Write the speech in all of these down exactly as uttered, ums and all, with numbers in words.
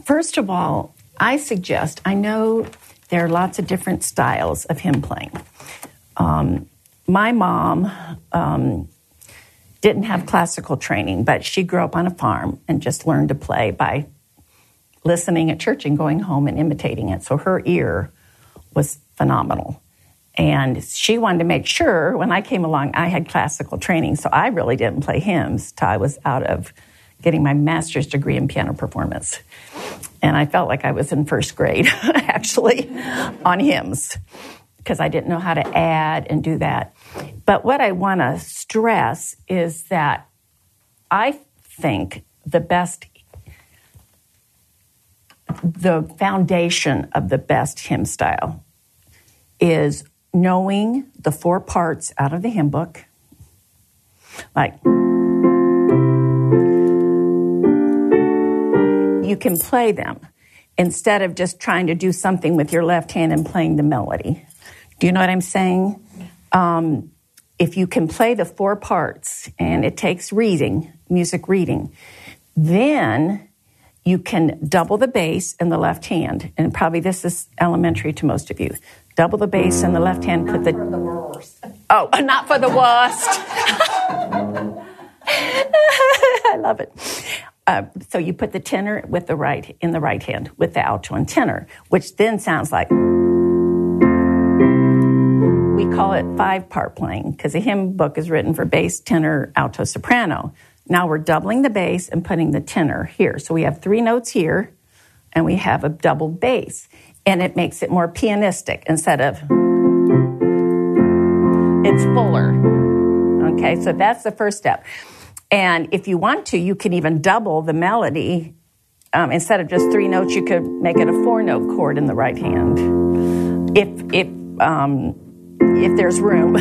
first of all, I suggest, I know there are lots of different styles of hymn playing. Um, my mom um, didn't have classical training, but she grew up on a farm and just learned to play by listening at church and going home and imitating it. So her ear was phenomenal. And she wanted to make sure when I came along, I had classical training. So I really didn't play hymns till I was out of getting my master's degree in piano performance. And I felt like I was in first grade, actually, on hymns, because I didn't know how to add and do that. But what I want to stress is that I think the best, the foundation of the best hymn style is knowing the four parts out of the hymn book, like you can play them instead of just trying to do something with your left hand and playing the melody. Do you know what I'm saying? Um, if you can play the four parts, and it takes reading, music reading, then you can double the bass in the left hand. And probably this is elementary to most of you. Double the bass in the left hand, put the... Not for the worst. Oh, not for the worst. I love it. Uh, so you put the tenor with the right in the right hand with the alto and tenor, which then sounds like... We call it five-part playing because the hymn book is written for bass, tenor, alto, soprano. Now we're doubling the bass and putting the tenor here. So we have three notes here, and we have a double bass. And it makes it more pianistic instead of... It's fuller. Okay, so that's the first step. And if you want to, you can even double the melody. Um, instead of just three notes, you could make it a four-note chord in the right hand. If, if, um, if there's room.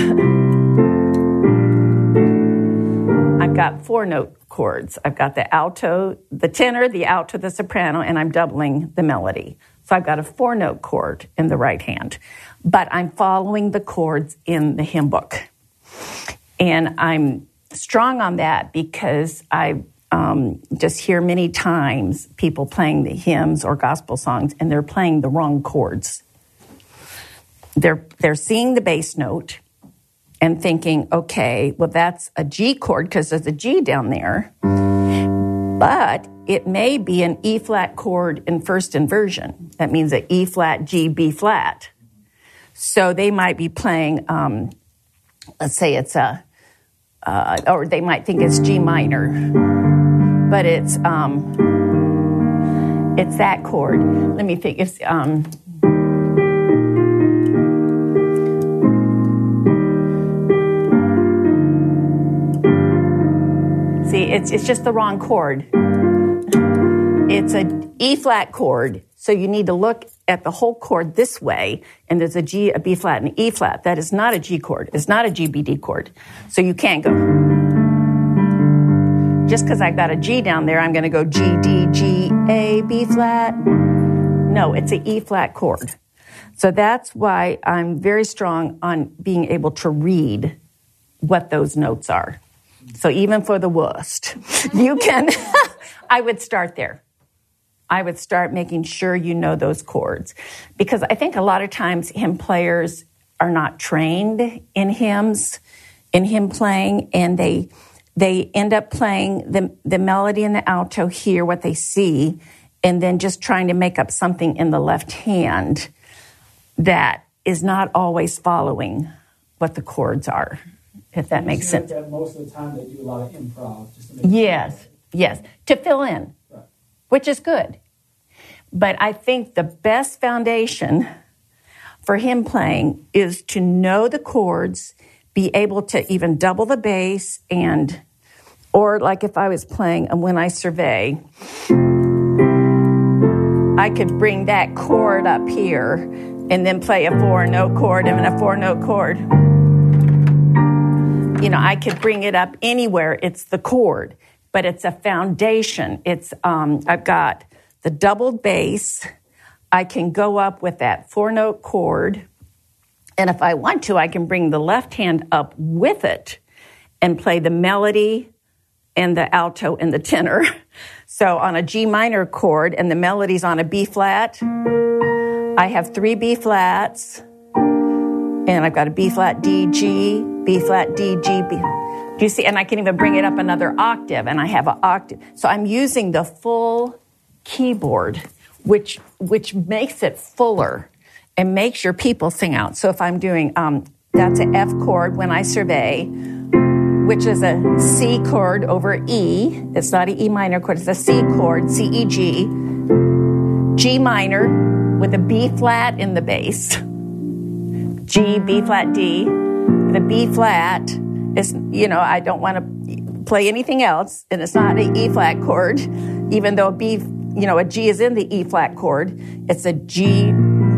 I've got four-note chords. I've got the alto, the tenor, the alto, the soprano, and I'm doubling the melody. So I've got a four-note chord in the right hand. But I'm following the chords in the hymn book. And I'm strong on that because I um, just hear many times people playing the hymns or gospel songs, and they're playing the wrong chords. They're, they're seeing the bass note and thinking, okay, well, that's a G chord because there's a G down there. But it may be an E-flat chord in first inversion. That means an E-flat, G, B-flat. So they might be playing, um, let's say it's a, uh, or they might think it's G minor, but it's um, it's that chord. Let me think. It's um, see, it's it's just the wrong chord. It's an E-flat chord, so you need to look at the whole chord this way, and there's a G, a B-flat, and an E-flat. That is not a G chord. It's not a G B D chord. So you can't go, just because I've got a G down there, I'm going to go G, D, G, A, B-flat. No, it's an E-flat chord. So that's why I'm very strong on being able to read what those notes are. So even for the worst, you can, I would start there. I would start making sure you know those chords. Because I think a lot of times hymn players are not trained in hymns, in hymn playing, and they they end up playing the, the melody and the alto, hear what they see, and then just trying to make up something in the left hand that is not always following what the chords are, if that makes sense. That most of the time they do a lot of improv. Just to make yes, sure. yes, to fill in. Right. Which is good. But I think the best foundation for hymn playing is to know the chords, be able to even double the bass, and, or like if I was playing and When I Survey, I could bring that chord up here and then play a four-note chord and a four-note chord. You know, I could bring it up anywhere. It's the chord. But it's a foundation. It's um, I've got the doubled bass. I can go up with that four-note chord. And if I want to, I can bring the left hand up with it and play the melody and the alto and the tenor. So on a G minor chord and the melody's on a B flat, I have three B flats, and I've got a B flat D G, B flat D G, B. Do you see? And I can even bring it up another octave, and I have an octave. So I'm using the full keyboard, which which makes it fuller and makes your people sing out. So if I'm doing, um, that's an F chord when I survey, which is a C chord over E. It's not an E minor chord, it's a C chord, C, E, G. G minor with a B flat in the bass. G, B flat, D. With a B flat is, you know, I don't want to play anything else, and it's not an E flat chord, even though a B, you know, a G is in the E flat chord. It's a G,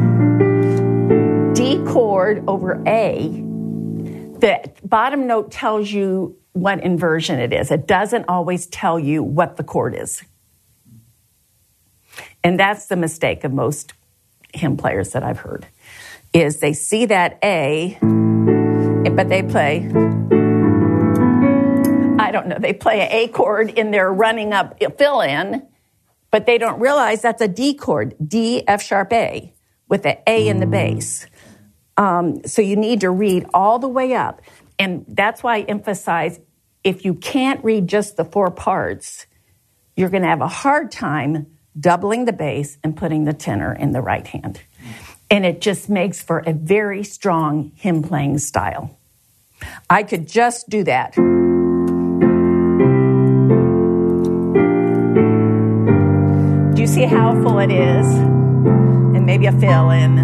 D chord over A. The bottom note tells you what inversion it is. It doesn't always tell you what the chord is. And that's the mistake of most hymn players that I've heard, is they see that A, but they play, I don't know, they play an A chord in their running up fill-in, but they don't realize that's a D chord, D, F sharp A, with an A in the bass. Um, so you need to read all the way up. And that's why I emphasize, if you can't read just the four parts, you're going to have a hard time doubling the bass and putting the tenor in the right hand. And it just makes for a very strong hymn playing style. I could just do that. Do you see how full it is? And maybe a fill in.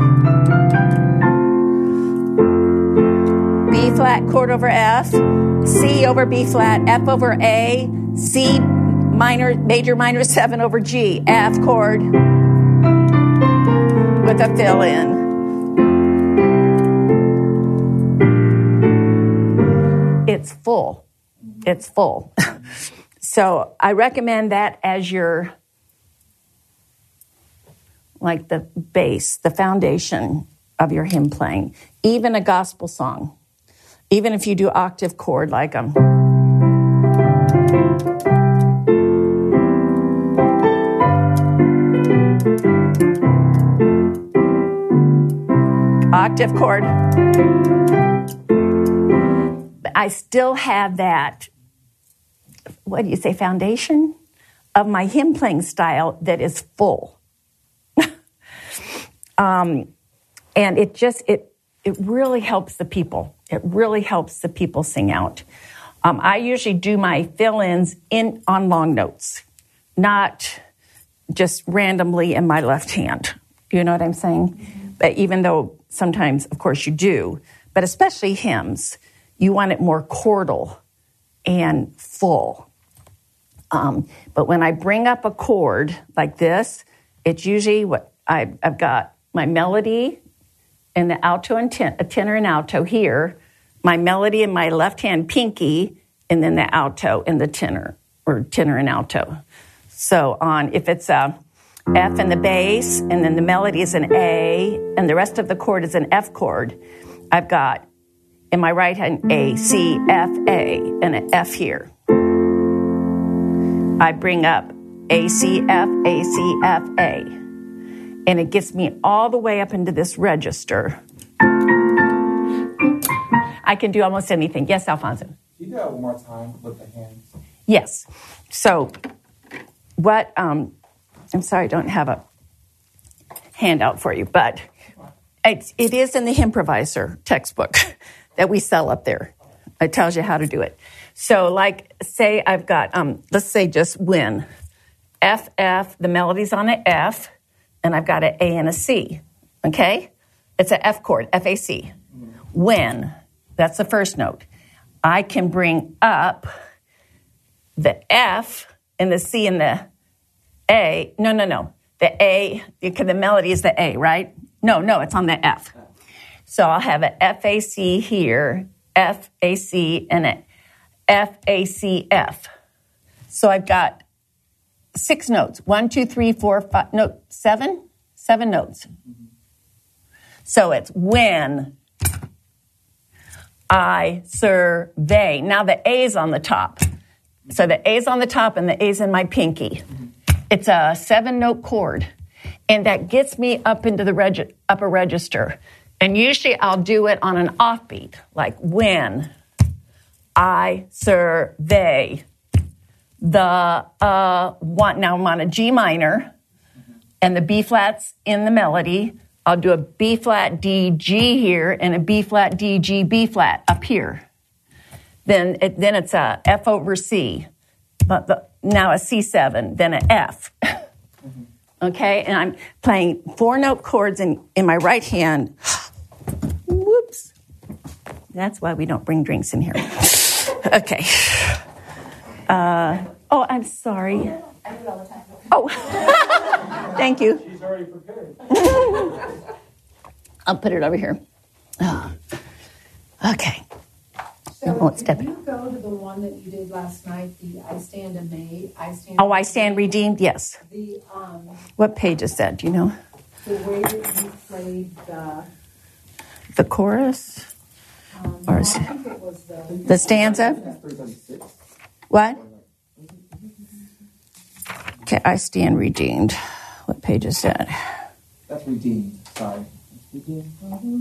B flat chord over F, C over B flat, F over A, C minor, major minor seven over G, F chord with a fill in. It's full. It's full. So I recommend that as your, like the base, the foundation of your hymn playing. Even a gospel song. Even if you do octave chord like um, octave chord, I still have that, what do you say, foundation of my hymn playing style that is full. um, and it just, it, it really helps the people. It really helps the people sing out. Um, I usually do my fill-ins in on long notes, not just randomly in my left hand. You know what I'm saying? Mm-hmm. But even though sometimes, of course, you do, but especially hymns, you want it more chordal and full. Um, but when I bring up a chord like this, it's usually what I, I've got my melody and the alto and ten, a tenor and alto here, my melody in my left hand pinky, and then the alto and the tenor, or tenor and alto. So on, if it's a F in the bass, and then the melody is an A, and the rest of the chord is an F chord, I've got in my right hand A, C, F, A, and an F here. I bring up A, C, F, A, C, F, A. And it gets me all the way up into this register. I can do almost anything. Yes, Alfonso? Can you do that one more time with the hands? Yes. So what, um, I'm sorry I don't have a handout for you, but it, it is in the Hymproviser textbook that we sell up there. It tells you how to do it. So like, say I've got, um, let's say just when. F, F, the melody's on an F, and I've got an A and a C, okay? It's an F chord, F A C. When, that's the first note. I can bring up the F and the C and the A. No, no, no. The A, because the melody is the A, right? No, no, it's on the F. So I'll have an F A C here, F A C, and an F A C F. So I've got six notes. One, two, three, four, five, no, seven? Seven notes. So it's when I survey. Now the A is on the top. So the A's on the top and the A's in my pinky. It's a seven-note chord, and that gets me up into the reg- upper register. And usually I'll do it on an offbeat, like when I survey the uh, one. Now I'm on a G minor, and the B flat's in the melody. I'll do a B flat D G here and a B flat D G B flat up here. Then it, then it's a F over C, but the, now a C seven, then an F. Okay, and I'm playing four note chords in, in my right hand. Whoops. That's why we don't bring drinks in here. Okay. Uh, oh, I'm sorry. I do it all the time. Oh, thank you. She's already prepared. I'll put it over here. Oh. Okay. So Oh, did step it. you go to the one that you did last night, the I Stand Amazed? I Stand Oh, I stand redeemed? Yes. The, um, What page is that? Do you know? the way that you played the, The chorus? um, Or no, I is it- think it was the, The stanza? three thirty-six. What? Okay, I stand redeemed. What page is that? That's redeemed. Sorry. Redeemed.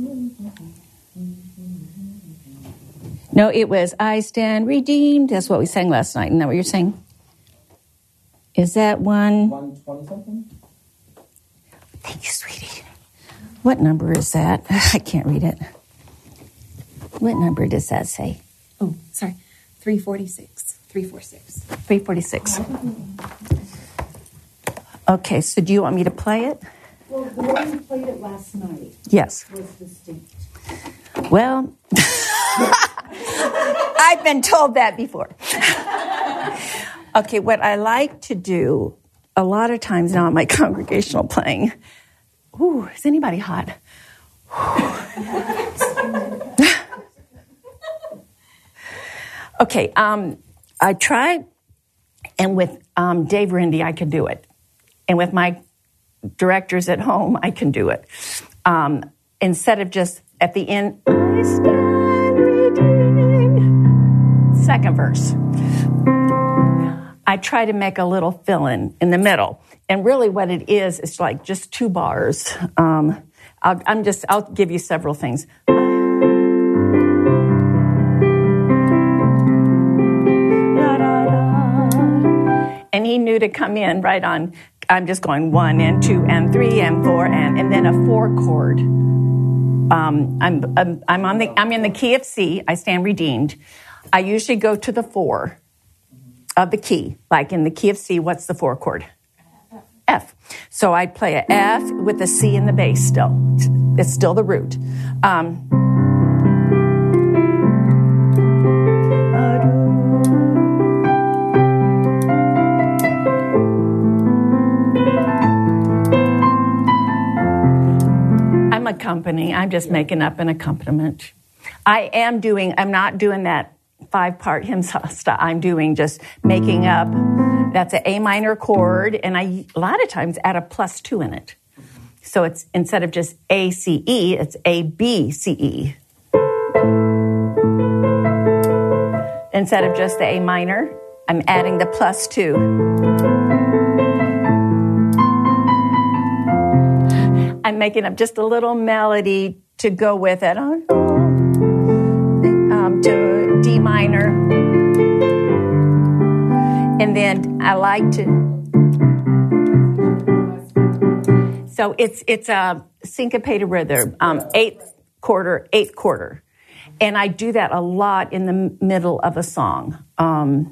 No, it was I stand redeemed. That's what we sang last night. Isn't that what you're saying? Is that one? one twenty something? Thank you, sweetie. What number is that? I can't read it. What number does that say? Oh, sorry. three forty-six. three forty-six. three forty-six. Okay, so do you want me to play it? well, the way you played it last night Yes. was distinct. Well, I've been told that before. Okay, what I like to do a lot of times now in my congregational playing, ooh, is anybody hot? Okay, um, I try, and with um, Dave Rindy, I can do it. And with my directors at home, I can do it. Um, instead of just at the end, I stand redeemed. Second verse. I try to make a little fill-in in the middle. And really what it is, is like just two bars. Um, I'll, I'm just, I'll give you several things. And he knew to come in right on, I'm just going one and two and three and four and, and then a four chord. Um, I'm, I'm, I'm on the, I'm in the key of C. I stand redeemed. I usually go to the four of the key. Like in the key of C, what's the four chord? F. So I play a F with a C in the bass still. It's still the root. Um, I'm accompanying. I'm just making up an accompaniment. I am doing, I'm not doing that five-part hymn stuff. I'm doing just making up. That's an A minor chord, and I a lot of times add a plus two in it. So it's instead of just A, C, E, it's A, B, C, E. Instead of just the A minor, I'm adding the plus two. I'm making up just a little melody to go with it. Um, to D minor. And then I like to... So it's it's a syncopated rhythm, um, eighth quarter, eighth quarter. And I do that a lot in the middle of a song. Um,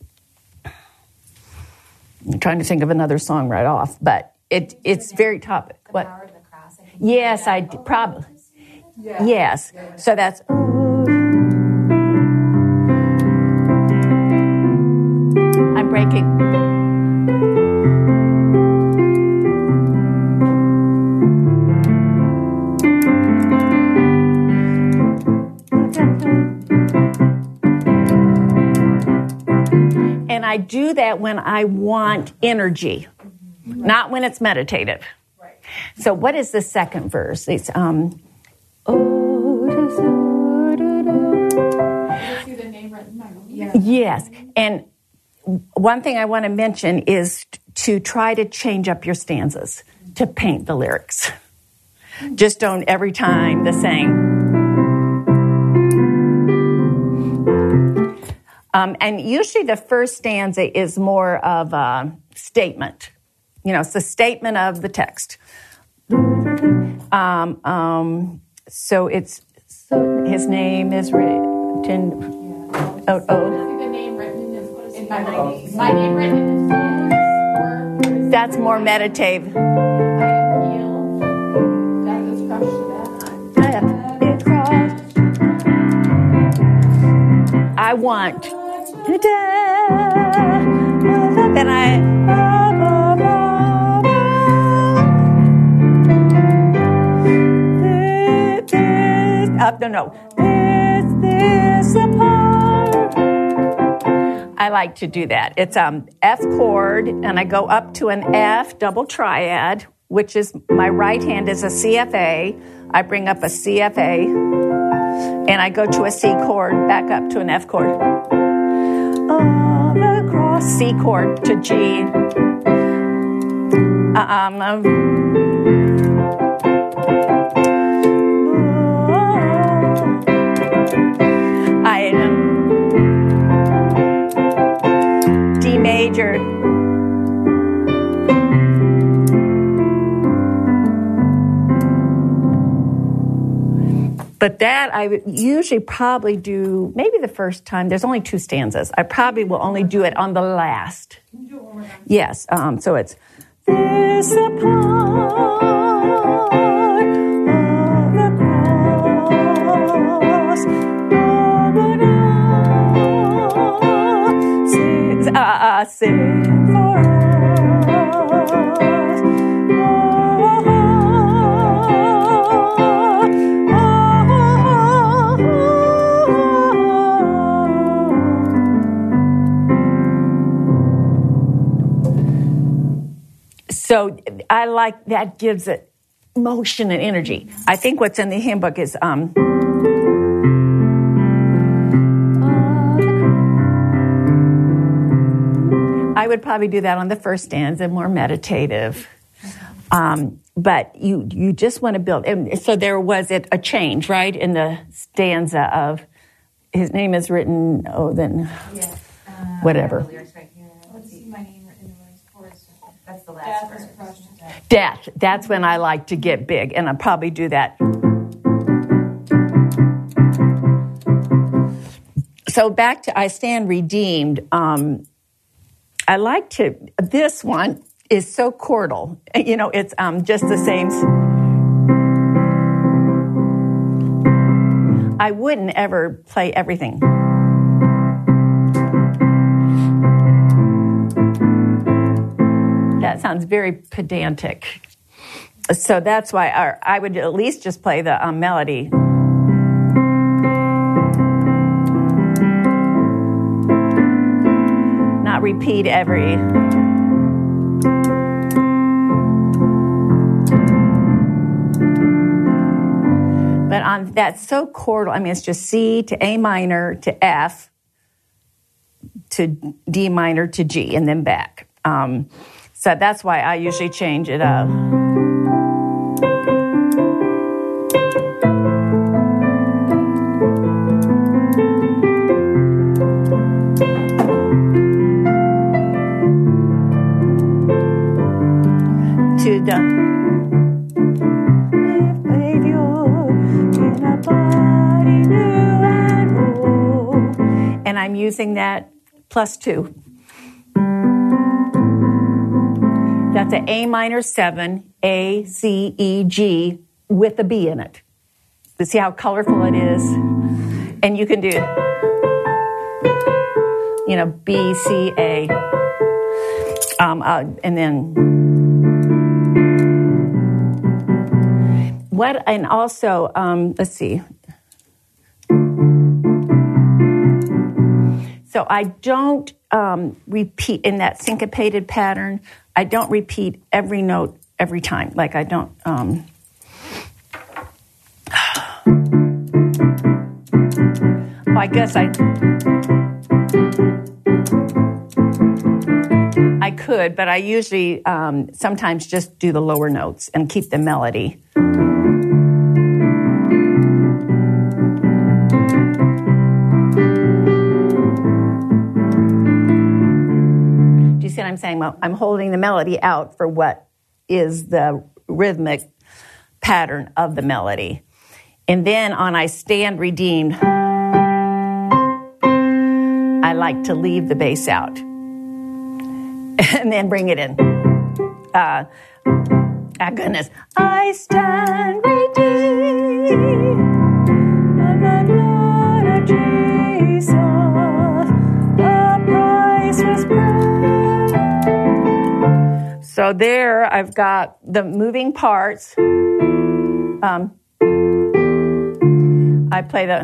I'm trying to think of another song right off, but it it's very topic. The What? Power of the Cross. I think Yes, I d- probably. Yeah. Yes. So that's. I'm breaking. And I do that when I want energy, not when it's meditative. Right. So what is the second verse? It's um. Oh, I see the name written down. Yeah. yes, and one thing I want to mention is to try to change up your stanzas, to paint the lyrics. Just don't every time the same. Um, and usually the first stanza is more of a statement. You know, it's the statement of the text. Um, um, so it's, so his name is written, Yeah. oh, oh. The name written is, what is it? My name. My name written is. That's more meditative. I am healed. That is crushed to death. It's crossed. I want to die. Then I. Up, no, no. This, this apart. I like to do that. It's um F chord, and I go up to an F double triad, which is my right hand is a C F A. I bring up a C F A, and I go to a C chord, back up to an F chord. All across C chord to G. Um. um I am D major. But that I would usually probably do maybe the first time. There's only two stanzas. I probably will only do it on the last. Can you do it one more time? Yes. Um, so it's this apart. Uh, sing for us. So I like that, gives it motion and energy. I think what's in the hymn book is um. I would probably do that on the first stanza, more meditative. Um, but you you just want to build. And so there was it a change, right, in the stanza of his name is written, oh, then Yes. Uh, whatever. I have the lyrics right here. Let's see my name written in the chorus. That's the last Death verse. is crushed to death. Death. That's when I like to get big, and I'll probably do that. So back to I Stand Redeemed. Um, I like to, this one is so chordal. You know, it's um, just the same. I wouldn't ever play everything. That sounds very pedantic. So that's why I, I would at least just play the um, melody. Not repeat every. But on that's so chordal. I mean, it's just C to A minor to F to D minor to G and then back. Um, so that's why I usually change it up. To the and I'm using that plus two. That's an A minor seven, A, C, E, G with a B in it. You see how colorful it is? And you can do, you know, B, C, A. Um, uh, and then what, and also, um, let's see. So I don't um, repeat in that syncopated pattern. I don't repeat every note every time. Like I don't. Um, well, I guess I. I could, but I usually um, sometimes just do the lower notes and keep the melody. Do you see what I'm saying? Well, I'm holding the melody out for what is the rhythmic pattern of the melody. And then on I Stand Redeemed, I like to leave the bass out and then bring it in. Uh, ah, goodness. I stand redeemed by the blood of Jesus. The price was paid. So there I've got the moving parts. Um, I play the...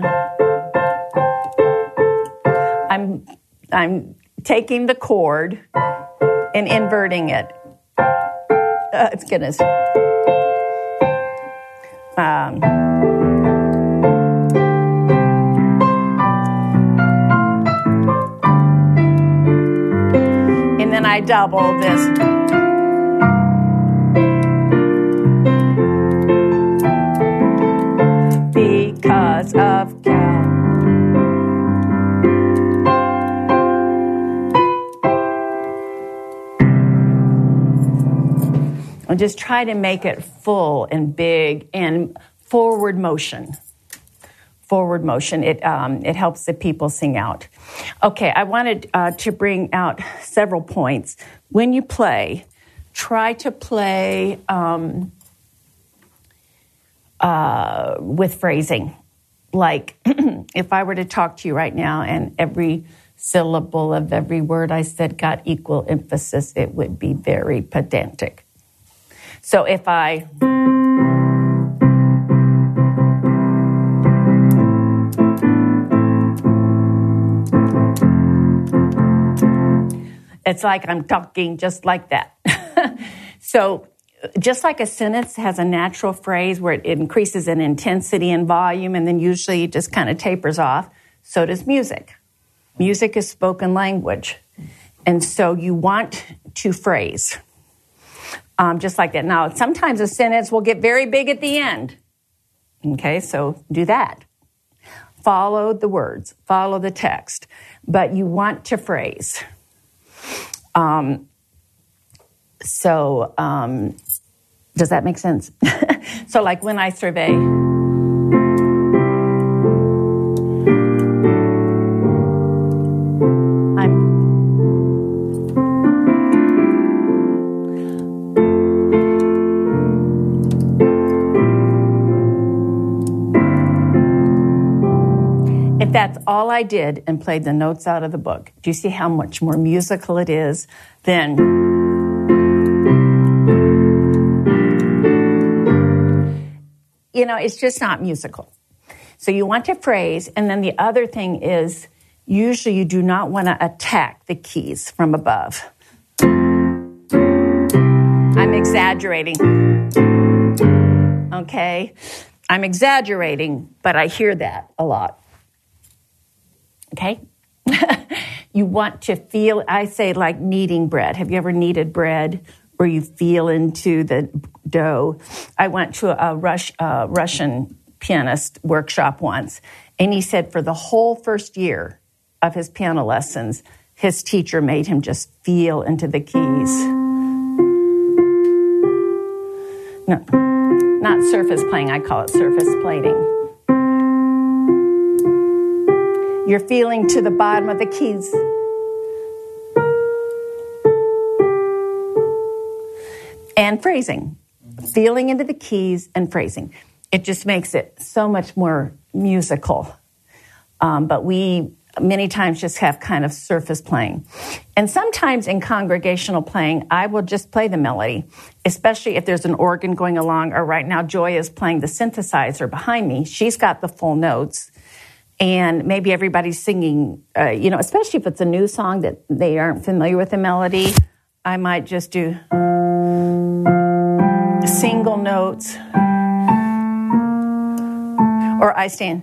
I'm I'm taking the chord and inverting it. Uh, it's goodness. Um, and then I double this. Because of God. And just try to make it full and big and forward motion. Forward motion. It um, it helps the people sing out. Okay, I wanted uh, to bring out several points. When you play, try to play um, uh, with phrasing. Like, if I were to talk to you right now and every syllable of every word I said got equal emphasis, it would be very pedantic. So if I... It's like I'm talking just like that. So just like a sentence has a natural phrase where it increases in intensity and volume and then usually it just kind of tapers off, so does music. Music is spoken language. And so you want to phrase. Um, just like that. Now, sometimes a sentence will get very big at the end. Okay, so do that. Follow the words. Follow the text. But you want to phrase. Um, so, um, does that make sense? So, like when I survey... That's all I did and played the notes out of the book. Do you see how much more musical it is than... You know, it's just not musical. So you want to phrase, and then the other thing is, usually you do not want to attack the keys from above. I'm exaggerating. Okay? I'm exaggerating, but I hear that a lot. Okay? You want to feel, I say like kneading bread. Have you ever kneaded bread where you feel into the dough? I went to a Rush, uh, Russian pianist workshop once, and he said for the whole first year of his piano lessons, his teacher made him just feel into the keys. No, not surface playing, I call it surface plating. You're feeling to the bottom of the keys. And phrasing. Feeling into the keys and phrasing. It just makes it so much more musical. Um, but we many times just have kind of surface playing. And sometimes in congregational playing, I will just play the melody, especially if there's an organ going along, or right now Joy is playing the synthesizer behind me. She's got the full notes. And maybe everybody's singing, uh, you know, especially if it's a new song that they aren't familiar with the melody, I might just do single notes. Or I stand.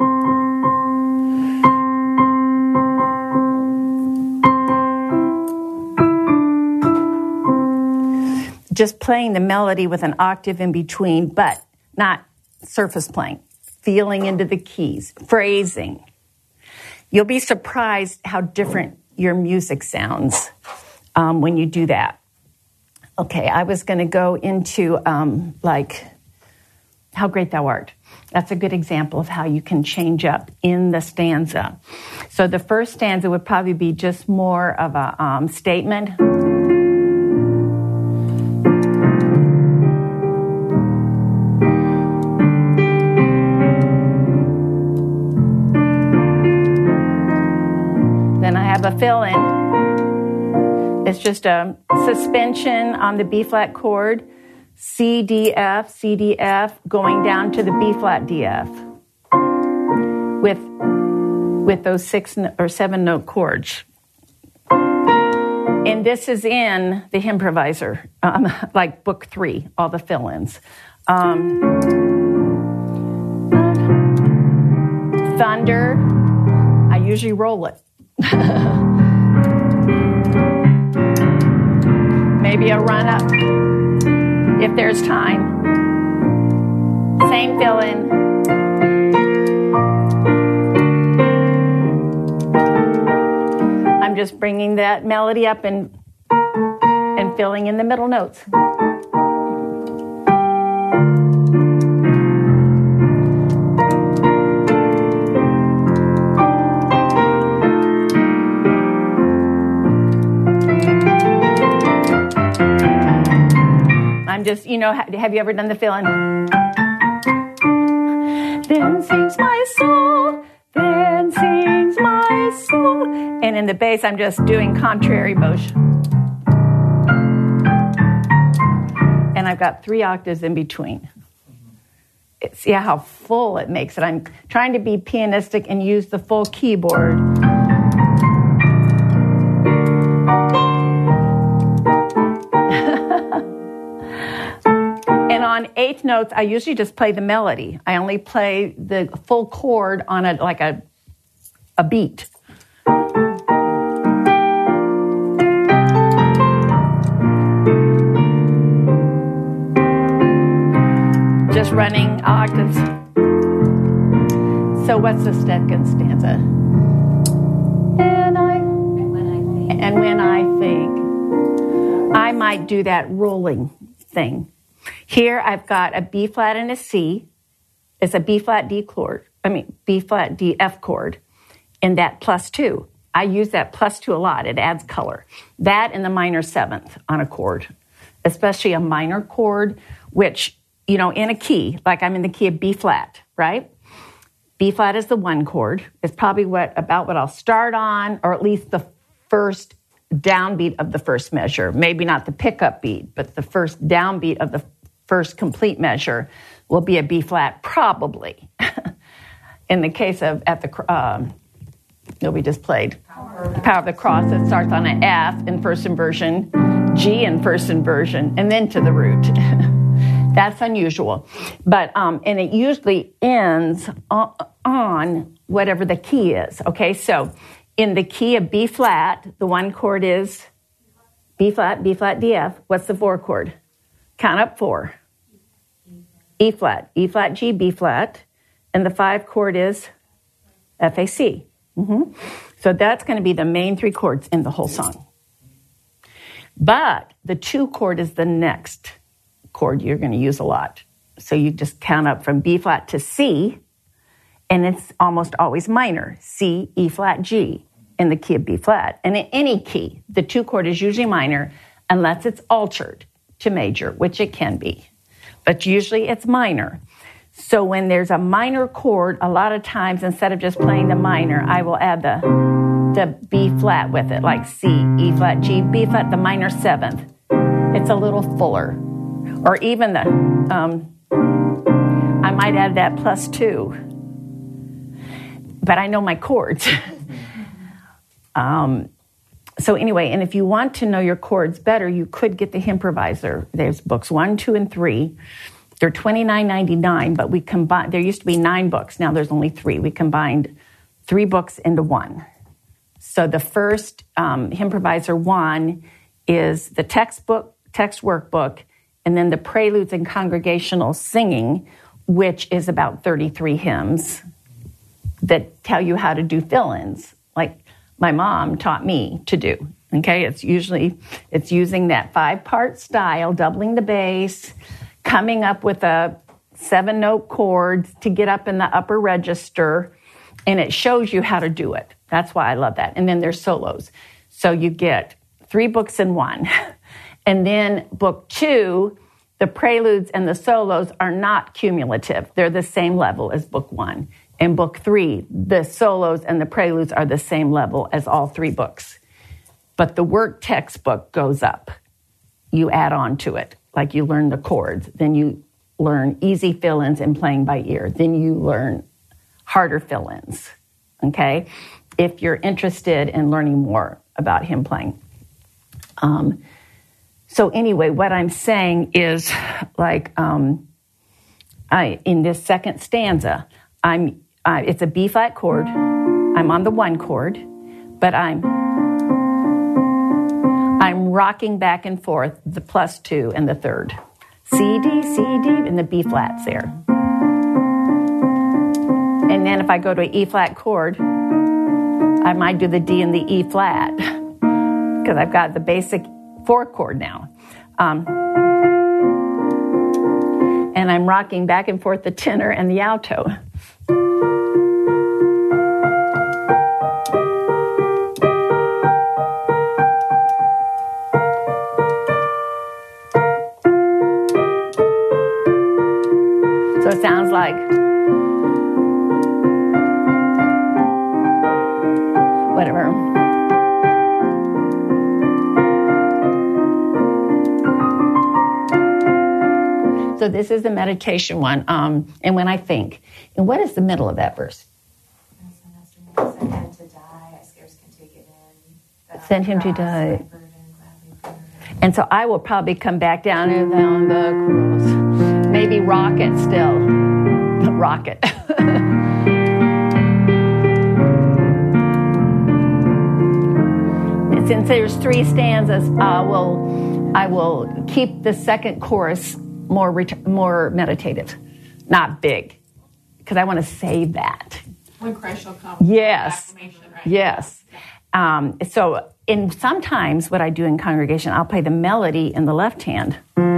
just playing the melody with an octave in between, but not surface playing, feeling into the keys, phrasing. You'll be surprised how different your music sounds um, when you do that. Okay, I was going to go into um, like, How Great Thou Art. That's a good example of how you can change up in the stanza. So the first stanza would probably be just more of a um, statement. Then I have a fill-in. It's just a suspension on the B-flat chord. C, D, F, C, D, F, going down to the B-flat, D, F with, with those six or seven note chords. And this is in the improviser, um, like book three, all the fill-ins. Um, thunder, I usually roll it. Maybe a run up. If there's time. Same fill-in. I'm just bringing that melody up and and filling in the middle notes. I'm just, you know, have you ever done the fill-in? Then sings my soul, then sings my soul. And in the bass, I'm just doing contrary motion. And I've got three octaves in between. See how full it makes it. I'm trying to be pianistic and use the full keyboard. On eighth notes, I usually just play the melody. I only play the full chord on a like a a beat. Just running octaves. So what's the second stanza? And I and when I think, and when I think, I might do that rolling thing. Here I've got a B flat and a C. It's a B flat D chord. I mean B flat D F chord, and that plus two. I use that plus two a lot. It adds color. That and the minor seventh on a chord, especially a minor chord, which, you know, in a key, like I'm in the key of B flat, right? B flat is the one chord. It's probably what about what I'll start on, or at least the first downbeat of the first measure. Maybe not the pickup beat, but the first downbeat of the first complete measure will be a B flat, probably. In the case of at the um, that we just played, Power, Power of the Cross, it starts on an F in first inversion, G in first inversion, and then to the root. That's unusual, but um, and it usually ends on, on whatever the key is. Okay, so in the key of B flat, the one chord is B flat, B flat, D F. What's the four chord? Count up four. E flat, E flat, G, B flat, and the five chord is F A C. Mm-hmm. So that's going to be the main three chords in the whole song. But the two chord is the next chord you're going to use a lot. So you just count up from B flat to C, and it's almost always minor. C, E flat, G in the key of B flat. And in any key, the two chord is usually minor unless it's altered to major, which it can be. But usually it's minor. So when there's a minor chord, a lot of times instead of just playing the minor, I will add the, the B flat with it, like C, E flat, G, B flat, the minor seventh. It's a little fuller. Or even the, um, I might add that plus two. But I know my chords. um, so anyway, and if you want to know your chords better, you could get the improviser. There's books one, two, and three. They're twenty-nine ninety-nine, but we combined, there used to be nine books. Now there's only three. We combined three books into one. So the first um, improviser one is the textbook, text workbook, and then the preludes and congregational singing, which is about thirty-three hymns that tell you how to do fill-ins, like my mom taught me to do. Okay, it's usually, it's using that five-part style, doubling the bass, coming up with a seven-note chord to get up in the upper register, and it shows you how to do it. That's why I love that. And then there's solos. So you get three books in one. And then book two, the preludes and the solos are not cumulative. They're the same level as book one. In book three, the solos and the preludes are the same level as all three books. But the work textbook goes up. You add on to it, like you learn the chords. Then you learn easy fill-ins and playing by ear. Then you learn harder fill-ins, okay? If you're interested in learning more about hymn playing. Um, so anyway, what I'm saying is, like, um, I in this second stanza, I'm uh, it's a B flat chord. I'm on the one chord, but I'm I'm rocking back and forth the plus two and the third. C, D, C, D, and the B flat's there. And then if I go to an E flat chord, I might do the D and the E flat because I've got the basic four chord now. Um, and I'm rocking back and forth the tenor and the alto. So it sounds like whatever. So this is the meditation one. Um, and when I think, and what is the middle of that verse? Send him to die. I scarce can take it in. Send him to die. And so I will probably come back down and down the cross. Maybe rocket still. Rocket. Since there's three stanzas, uh, will I will keep the second chorus more ret- more meditative, not big, because I want to save that. When Christ shall come. Yes. Acclamation, right? Yes. Um, so, in sometimes what I do in congregation, I'll play the melody in the left hand.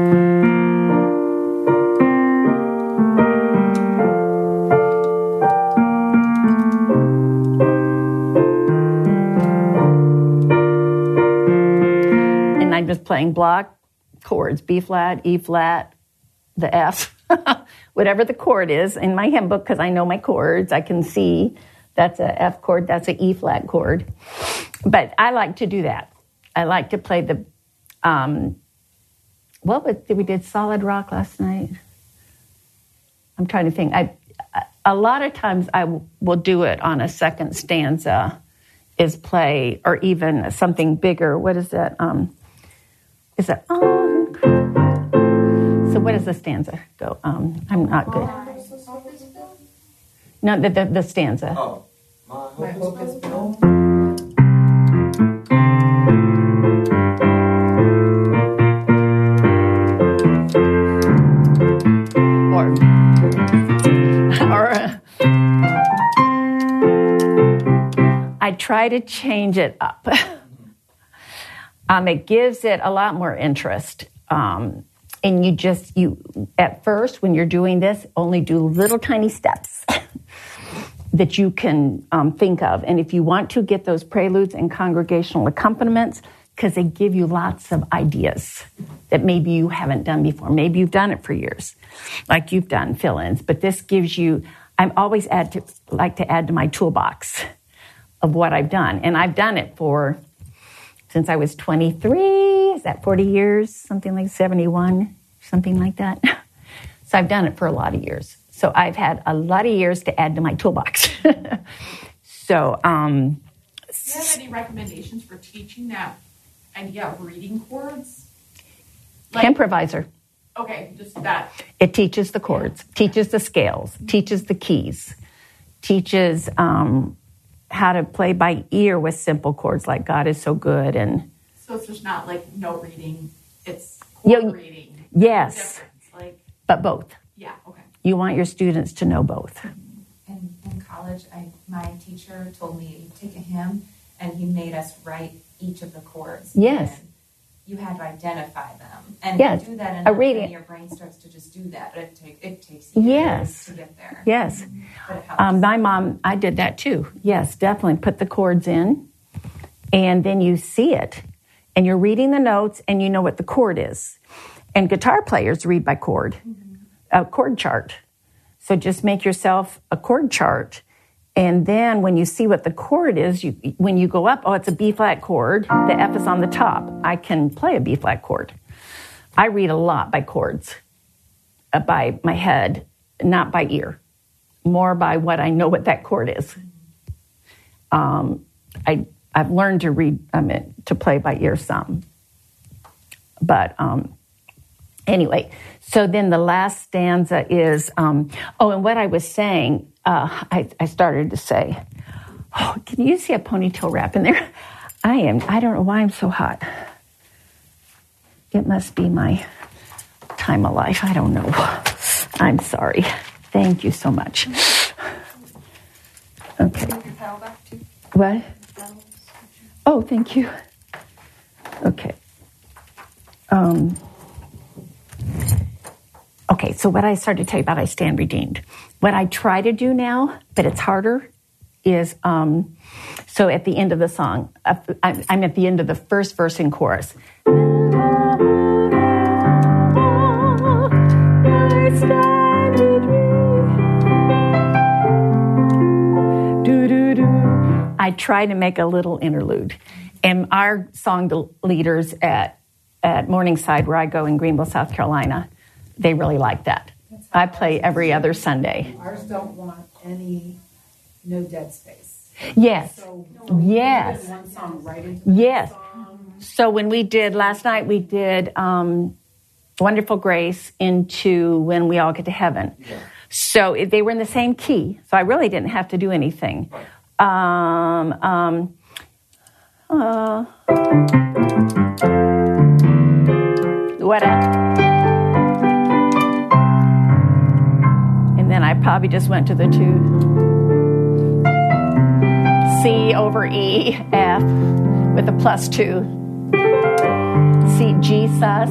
I'm just playing block chords, B flat, E flat, the F, whatever the chord is in my hymn book, because I know my chords. I can see that's a F chord, that's an E flat chord. But I like to do that. I like to play the, um, what was, we did Solid Rock last night. I'm trying to think. I, a lot of times I will do it on a second stanza, is play, or even something bigger. What is that? Um, Is that on? So what does the stanza go? Um, I'm not good. No, the the, the stanza. Oh, my hope is built. Or, or I try to change it up. Um, it gives it a lot more interest. Um, and you just, you at first, when you're doing this, only do little tiny steps that you can um, think of. And if you want to, get those preludes and congregational accompaniments, because they give you lots of ideas that maybe you haven't done before. Maybe you've done it for years, like you've done fill-ins. But this gives you, I'm always add to, like to add to my toolbox of what I've done. And I've done it for... since I was twenty-three, is that forty years? Something like seventy-one, something like that. So I've done it for a lot of years. So I've had a lot of years to add to my toolbox. So, um... Do you have any recommendations for teaching that idea of reading chords? Like, Improviser. Okay, just that. It teaches the chords, teaches the scales, teaches the keys, teaches... um how to play by ear with simple chords like God is so good. And So it's just not like note reading, it's chord you, reading. Yes, difference? Like, but both. yeah, okay. You want your students to know both. In, in college, I, my teacher told me, take a hymn, and he made us write each of the chords. Yes. And you had to identify them. And Yes. you do that A enough, reading. and your brain starts to just do that. It, take, it takes years Yes. to get there. Yes. But it helps. Um, my mom, I did that too. Yes, definitely. Put the chords in, and then you see it, and you're reading the notes, and you know what the chord is. And guitar players read by chord, a chord chart. So just make yourself a chord chart. And then when you see what the chord is, you, when you go up, oh, it's a B flat chord. The F is on the top. I can play a B flat chord. I read a lot by chords, uh, by my head, not by ear, more by what I know what that chord is. Um, I, I've learned to read, I mean, to play by ear some. But um, anyway, so then the last stanza is, um, oh, and what I was saying, uh, I, I started to say, oh, can you see a ponytail wrap in there? I am, I don't know why I'm so hot. It must be my time of life. I don't know. I'm sorry. Thank you so much. Okay. What? Oh, thank you. Okay. Um, okay, so what I started to tell you about I Stand Redeemed. What I try to do now, but it's harder, is um, so at the end of the song, uh, I'm at the end of the first verse and chorus. I stand redeemed. Do-do-do. I try to make a little interlude. And our song leaders at at Morningside, where I go in Greenville, South Carolina, they really like that. I play every other Sunday. Ours don't want any, no dead space. Yes. So Yes. one song right into the Yes. song. So when we did, last night we did um, Wonderful Grace into When We All Get to Heaven. Yeah. So they were in the same key. So I really didn't have to do anything. Um, um, uh, what else? And then I probably just went to the two. C over E, F, with a plus two. C, G, sus.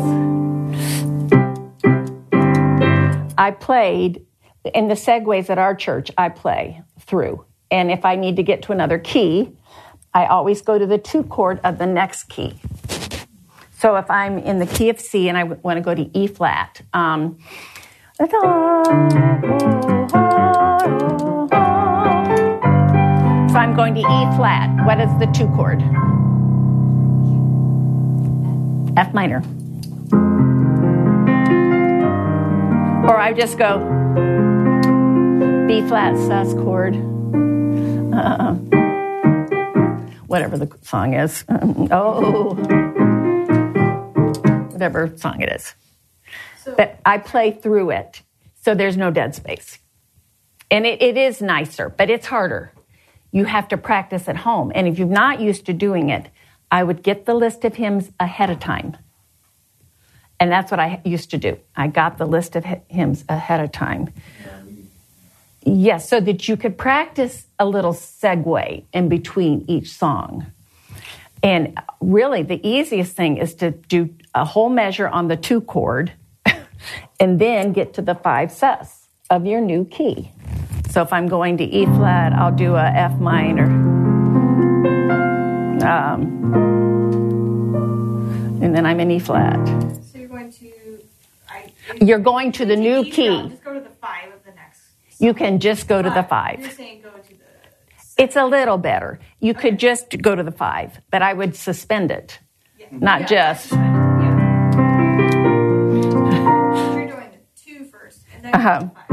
I played, in the segues at our church, I play through. And if I need to get to another key, I always go to the two chord of the next key. So if I'm in the key of C and I want to go to E flat, um, so I'm going to E flat. What is the two chord? F minor. Or I just go B flat sus chord. Uh, whatever the song is. Um, oh, whatever song it is. So, But I play through it, so there's no dead space. And it, it is nicer, but it's harder. You have to practice at home. And if you're not used to doing it, I would get the list of hymns ahead of time. And that's what I used to do. I got the list of hymns ahead of time. Yes, so that you could practice a little segue in between each song. And really, the easiest thing is to do a whole measure on the two chord and then get to the five sus of your new key. So if I'm going to E flat, I'll do a F minor. Um, and then I'm in E flat. so you're going to... I, You're going to the new E flat, key. Just go to the five of the next. You can just go to the You're five. saying go to the... It's a little better. You could just go to the five, but I would suspend it, Yeah. not Yeah, just. that's fine. Yeah. You're doing the two first, and then go Uh-huh. to the five.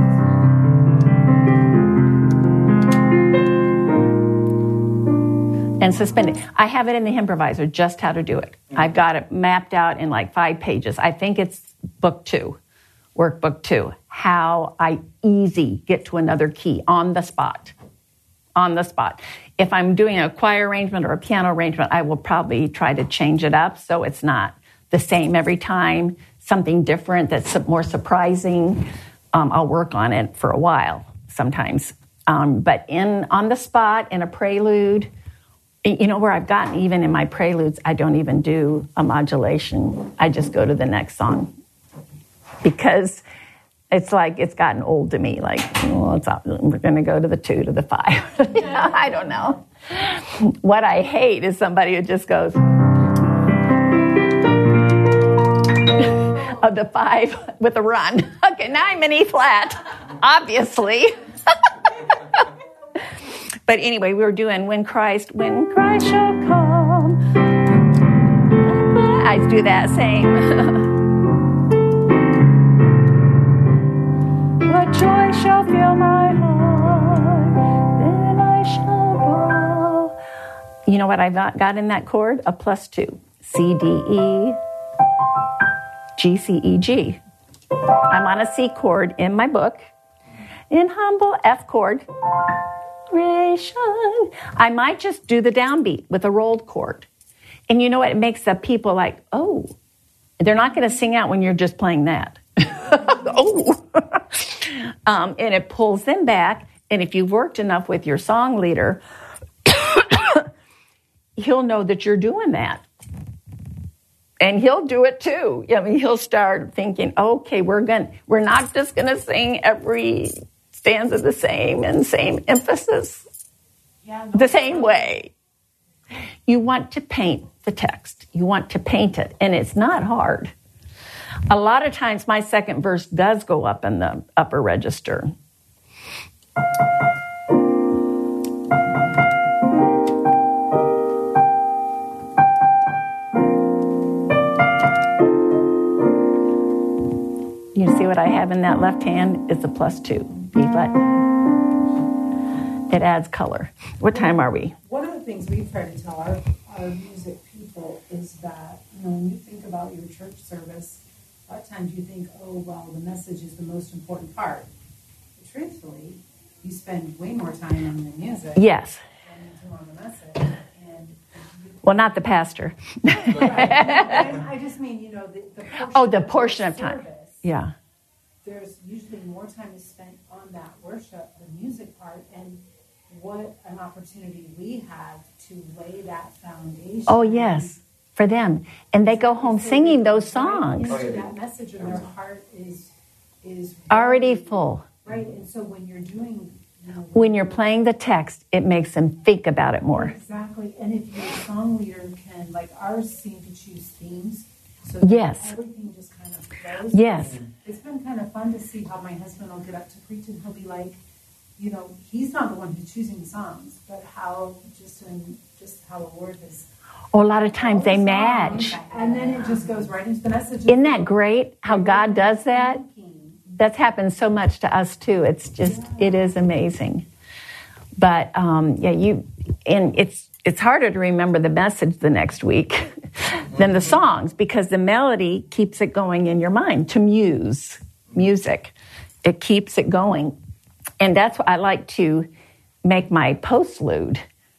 And suspend it. I have it in the improviser, just how to do it. I've got it mapped out in like five pages. I think it's book two, workbook two, how I easy get to another key on the spot. On the spot. If I'm doing a choir arrangement or a piano arrangement, I will probably try to change it up so it's not the same every time. something different that's more surprising, um, I'll work on it for a while sometimes. Um, but in on the spot, in a prelude, you know, where I've gotten even in my preludes, I don't even do a modulation. I just go to the next song. Because it's like it's gotten old to me. Like, well, it's up, we're going to go to the two, to the five. I don't know. What I hate is somebody who just goes of the five with a run. Okay, now I'm in E flat, obviously. But anyway, we were doing When Christ, When Christ Shall Come. I do that same. What joy shall fill my heart, then I shall bow. You know what I got in that chord? A plus two. C, D, E, G, C, E, G. I'm on a C chord in my book. In humble F chord. I might just do the downbeat with a rolled chord. And you know what? It makes the people like, oh, they're not going to sing out when you're just playing that. oh. Um, and it pulls them back. And if you've worked enough with your song leader, he'll know that you're doing that. And he'll do it too. I mean, he'll start thinking, okay, we're going we're not just going to sing every stanza the same and same emphasis Yeah, no, the same way. You want to paint the text. You want to paint it. And it's not hard. A lot of times my second verse does go up in the upper register. You see what I have in that left hand is a plus two, B flat. It adds color. What time are we? One of the things we try to tell our, our music people is that, you know, when you think about your church service, a lot of times you think, oh, well, the message is the most important part. But truthfully, you spend way more time on the music Yes. than you do on the message. And Well, not the pastor. and I just mean, you know, the, the portion Oh, the portion of the time. service, Yeah. There's usually more time is spent on that worship, the music part, and what an opportunity we have to lay that foundation. Oh, yes. For them. And they go home So singing they go those right songs. into that message, and their heart is is Already really- full. Right, and so when you're doing, you know, When you're playing the text, it makes them think about it more. exactly, and if your song leader can, like ours, seem to choose themes, so that Yes. everything just kind of flows. Yes. It's been kind of fun to see how my husband will get up to preach and he'll be like, you know, he's not the one who's choosing the songs, but how just in just how the Lord has. Oh, a lot of times they match. And then it just goes right into the message. Isn't that great how God does that? That's happened so much to us too. It's just, it is amazing. But um, yeah, you, and it's it's harder to remember the message the next week than the songs because the melody keeps it going in your mind. To muse music, it keeps it going, and that's why I like to make my postlude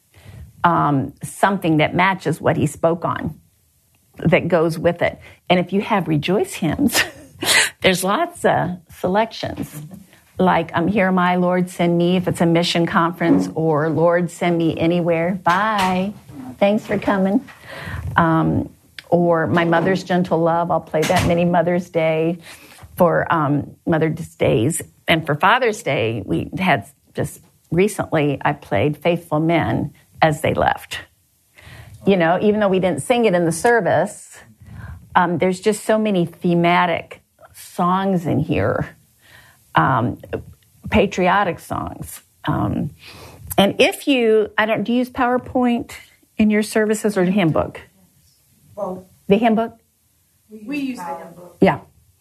um, something that matches what he spoke on, that goes with it. And if you have rejoice hymns. There's lots of selections, like I'm here, my Lord, send me, if it's a mission conference, or Lord, send me anywhere. Bye. Thanks for coming. Um, or My Mother's Gentle Love. I'll play that many Mother's Day for um, Mother's Days. And for Father's Day, we had just recently, I played Faithful Men as They Left. You know, even though we didn't sing it in the service, um, there's just so many thematic songs in here, um, patriotic songs. Um, and if you, I don't, do you use PowerPoint in your services or the hymn book? Well, The hymn book? we use the hymn book. Yeah.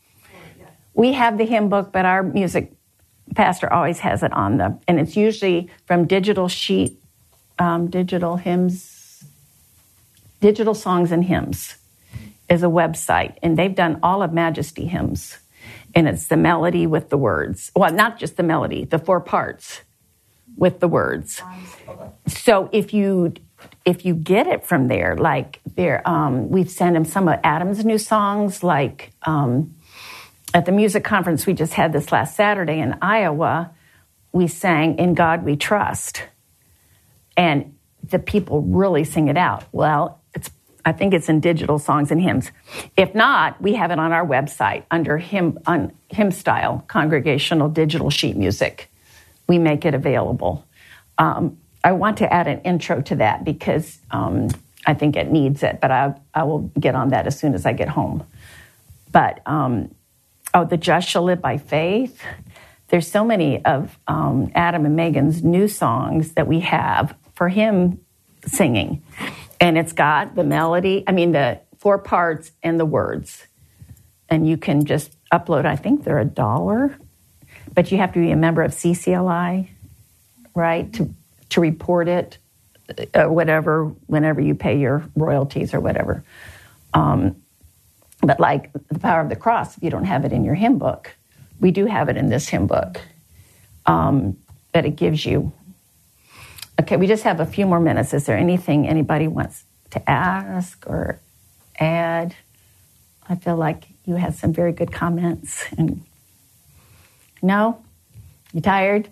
We have the hymn book, but our music pastor always has it on the, and it's usually from digital sheet, um, digital hymns, digital songs and hymns is a website, and they've done all of Majesty hymns, and it's the melody with the words. Well, not just the melody, the four parts with the words. So if you if you get it from there, like there, um, we've sent him some of Adam's new songs, like um, at the music conference we just had this last Saturday in Iowa, we sang "In God We Trust," and the people really sing it out. Well, it's I think it's in digital songs and hymns. If not, we have it on our website under hymn on hymn style congregational digital sheet music. We make it available. Um, I want to add an intro to that because um, I think it needs it, but I, I will get on that as soon as I get home. But, um, oh, the just shall live by faith. There's so many of um, Adam and Megan's new songs that we have for him singing. And it's got the melody, I mean, the four parts and the words. And you can just upload, I think they're a dollar, but you have to be a member of C C L I, right, to to report it, uh, whatever, whenever you pay your royalties or whatever. Um, but like the Power of the Cross, if you don't have it in your hymn book, we do have it in this hymn book, um, that it gives you. Okay, we just have a few more minutes. Is there anything anybody wants to ask or add? I feel like you had some very good comments. And no? You tired?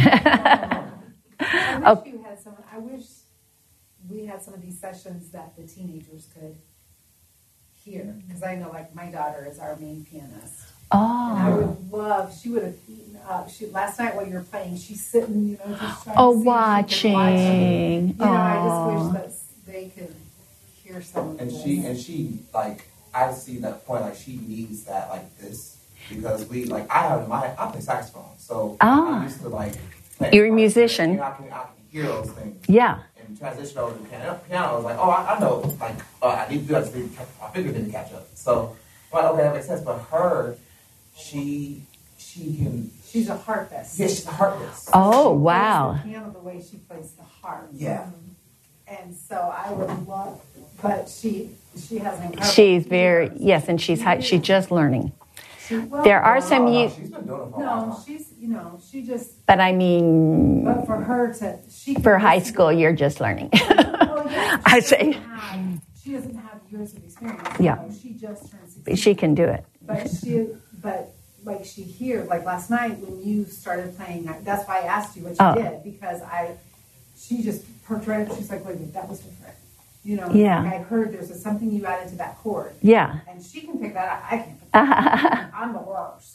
I wish Oh. you had some. I wish we had some of these sessions that the teenagers could hear, because I know, like, my daughter is our main pianist, and I Oh, would love. She would have eaten up. She last night while you were playing, she's sitting, you know, just trying oh, to see if she could watch it. watching. You know, I just Oh. wish that they could hear some of And this. she and she like I see that point, like she needs that like this because we like I have my I play saxophone, so Ah. I'm used to like playing You're a parts, musician. and, you know, I can I can hear those things. Yeah. And transition over to piano. Piano, I was like, oh, I, I know, like uh, I need to do that. To catch, I figured didn't catch up. So, well, okay, that makes sense. But her, she she can. She's a harpist. Yeah, she's heartless. Oh, She plays wow. the piano the way she plays the harp. Yeah. And so I would love, but she she has an incredible. She's very, yes, and she's high, she's just learning. She, well, There are No, some, no, you, she's been doing it for a long No, time. she's you know she just. but I mean, But for her to she for high school, you're just learning. Well, yeah, she I doesn't say. have- she doesn't have years of experience. Yeah. You know, she just turned sixteen. She can do it. But she, but like she hears, like last night when you started playing, that's why I asked you what you Oh. did, because I, she just perked right up. She's like, wait a minute, that was different. You know, Yeah. like I heard there's a, something you added to that chord. Yeah. And she can pick that up. I can't pick that up. I'm the worst.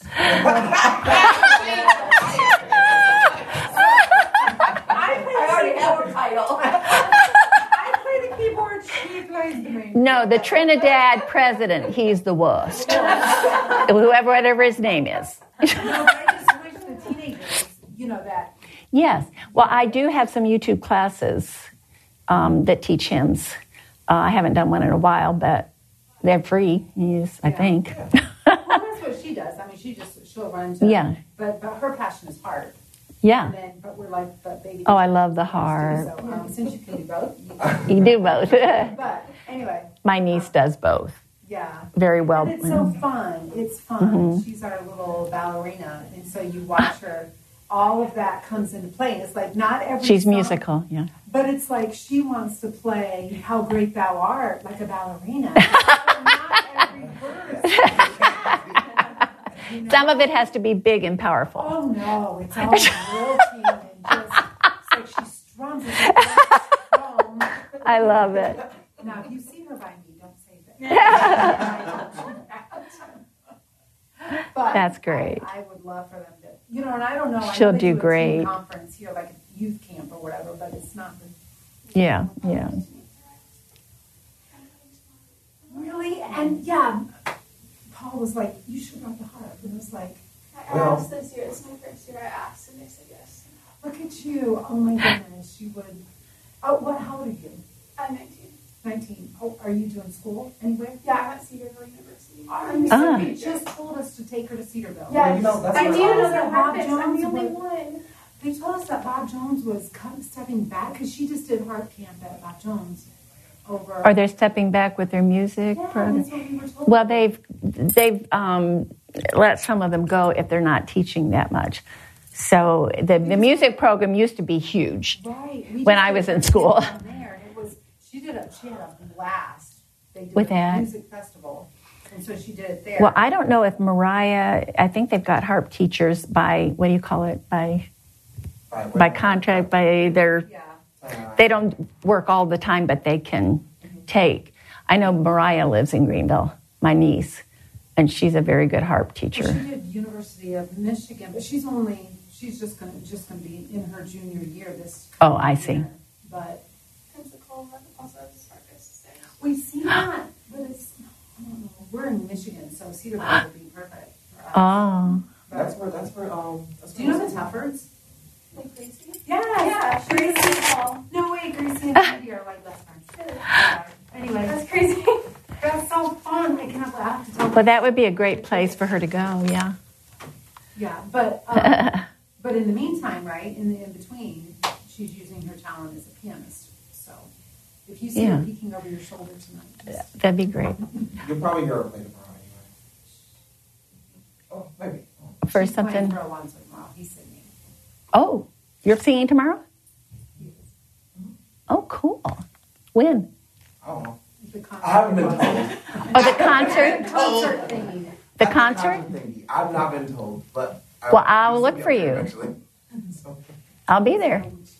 I already have a title. I play the keyboard, she plays the main. No, the Trinidad president, he's the worst. Whoever, whatever his name is. No, but I just wish the teenagers, you know, that. Yes. Well, I do have some YouTube classes um, that teach hymns. Uh, I haven't done one in a while, but they're free, yes, I Yeah. think. Well, that's what she does. I mean, she just, she'll run to. Yeah. But, but her passion is hard. Yeah. And then, but we're like, but baby. Oh, I love the harp. So, um, since you can do both. You You do both. but anyway, My niece does both yeah. very well. And it's so fun. It's fun. Mm-hmm. She's our little ballerina. And so you watch her, all of that comes into play. And it's like not every She's song, musical, yeah. but it's like she wants to play How Great Thou Art like a ballerina. But not every verse. You know? Some of it has to be big and powerful. Oh no, it's all lilting and just it's like she strums it. Like a strum. I love it. Now, if you see her by me, don't say that. But That's great. I, I would love for them to, you know, and I don't know. I know She'll they do a teen great. Conference here, like a youth camp or whatever, but it's not the Yeah, yeah. really. And yeah, Paul was like, "You should rock the harp," and it was like, I Well- asked this year. It's my first year. I asked, and they said yes. "Look at you! Oh my goodness, you would." Oh, what? How old are you? I'm nineteen. Nineteen. Oh, are you doing school anywhere? Yeah, I'm at Cedarville University. I'm Ah. You just told us to take her to Cedarville. Yeah, you know, that's I what do I- know they're Bob perfect. I'm Jones the only would- one. They told us that Bob Jones was come, stepping back because she just did harp camp at Bob Jones over. Are they stepping back with their music? Yeah, program? that's what we were told. Well, they've they've um, let some of them go if they're not teaching that much. So the the music program used to be huge. Right. We when just I was did in harp school. camp down there, and it was She did a, she had a blast. They did With a that? music festival, and so she did it there. Well, I don't know if Mariah, I think they've got harp teachers by, what do you call it, by By, by contract, by their, yeah. Uh, they don't work all the time, but they can take. I know Mariah lives in Greenville, my niece, and she's a very good harp Well, teacher. she did University of Michigan, but she's only she's just gonna just gonna be in her junior year this. Oh, I see. year. But Pensacola also has circus there. we see that, but it's I don't know. We're in Michigan, so Cedarville would be perfect for us. Oh, But- that's where, that's where, um, that's do you know where- the Tuffords? Like Gracie? Yeah, Yeah, she was in Hall. No way, Gracie and Andy are like best friends. Yeah. Anyway, That's crazy. that's so fun. I cannot laugh to tell. well, that would be a great place for her to go, yeah. Yeah, but um, but in the meantime, right, in the in between, she's using her talent as a pianist. So if you see Yeah. her peeking over your shoulder tonight, just, That'd be great. You'll probably hear her play tomorrow anyway. Oh, maybe. Oh. For she's playing something. for Alonzo tomorrow. He's singing. Oh, you're singing tomorrow? He is. Oh, cool. When? I don't know. The concert I haven't been was- told. Oh, the concert? concert thingy. The I've concert? been thingy. I've not been told, but. I- Well, I'll you look see me for up there you. eventually. So, I'll be there.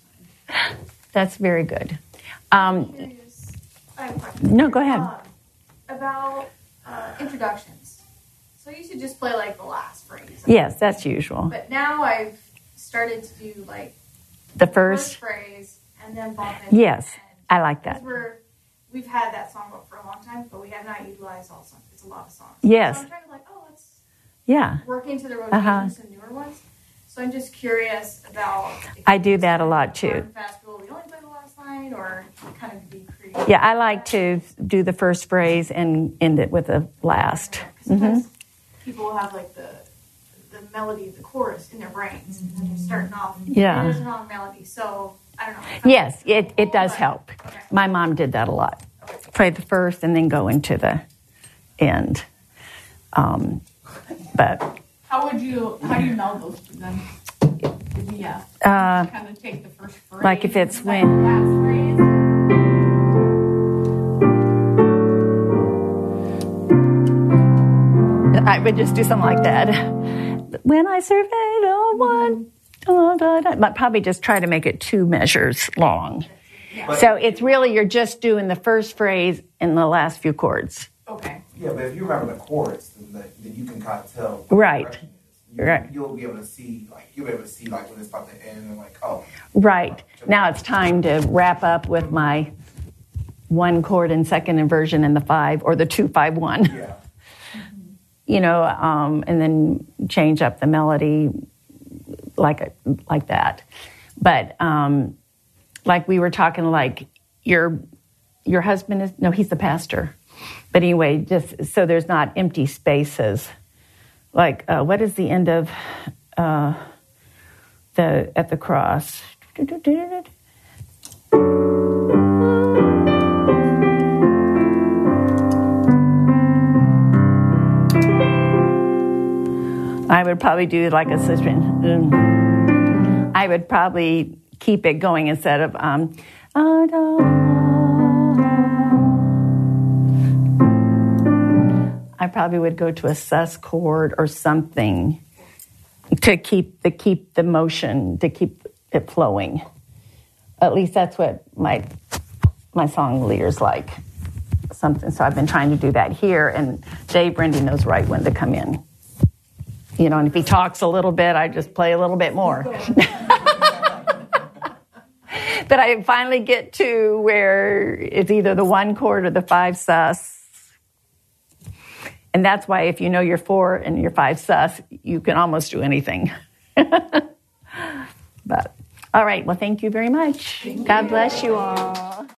That's very good. Um, Curious. I have a question. no, go ahead. Um, about uh, introductions. So I used to just play like the last phrase. Yes, that's usual. But now I've started to do like The first first, phrase and then bump into yes, the end. I like Because that. we're we've had that songbook for a long time, but we have not utilized all songs. It's a lot of songs. Yes. So I'm trying to like, oh, let's Yeah, work into the rotation Uh-huh. some newer ones. So I'm just curious about. if I you do that a just lot, kind of too. hard and Fast rule. We only play the last line, or kind of be creative. yeah, I like to do the first phrase and end it with the last. Because Mm-hmm. sometimes people will have like the the melody of the chorus in their brains, and then you're starting off. Yeah. And there's a wrong melody, so I don't know. If I'm- Yes, it, it does But- help. Okay. My mom did that a lot. Okay. Play the first and then go into the end. Um, but How would you, how do you meld those two then? Yeah. uh, Kind of take the first phrase. Like if it's and then when- the last phrase. I would just do something like that. When I surveyed a one, da, da, da, but probably just try to make it two measures long. But- So it's really, you're just doing the first phrase and the last few chords. Okay. Yeah, but if you remember the chords, then, the, then you can kind of tell. What the Right. direction is. You, Right. You'll be able to see, like, you'll be able to see, like, when it's about to end, and like, oh. Right. Now it's time to wrap up with my one chord and second inversion and the five, or the two, five, one. Yeah. You know, um, and then change up the melody like like that. But um, like we were talking, like your your husband is no, he's the pastor. But anyway, just so there's not empty spaces. Like uh, what is the end of uh, the at the cross? I would probably do like a suspension. I would probably keep it going instead of um. I probably would go to a sus chord or something to keep the keep the motion, to keep it flowing. At least that's what my my song leaders like. Something. So I've been trying to do that here, and Dave Brendy knows right when to come in. You know, and if he talks a little bit, I just play a little bit more. But I finally get to where it's either the one chord or the five sus. And that's why if you know your four and your five sus, you can almost do anything. But, all right, well, thank you very much. God bless you all.